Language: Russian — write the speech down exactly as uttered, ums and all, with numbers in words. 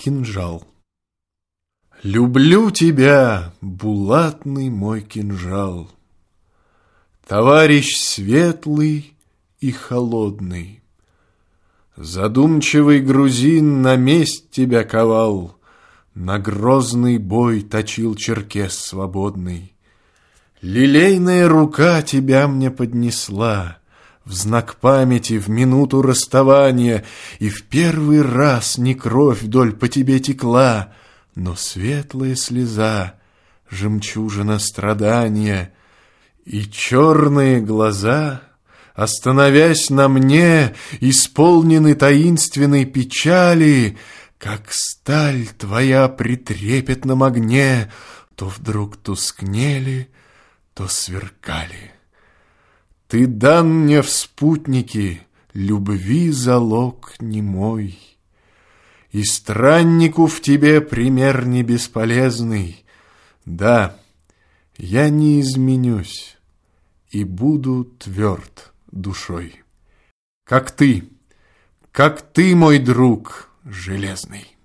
Кинжал. Люблю тебя, булатный мой кинжал, товарищ светлый и холодный. Задумчивый грузин на месть тебя ковал, на грозный бой точил черкес свободный. Лилейная рука тебя мне поднесла в знак памяти в минуту расставания, и в первый раз не кровь вдоль по тебе текла, но светлая слеза, жемчужина страдания, и черные глаза, остановясь на мне, исполнены таинственной печали, как сталь твоя при трепетном огне, то вдруг тускнели, то сверкали. Ты дан мне в спутники, любви залог немой, и страннику в тебе пример не бесполезный. Да, я не изменюсь и буду тверд душой, как ты, как ты, мой друг железный.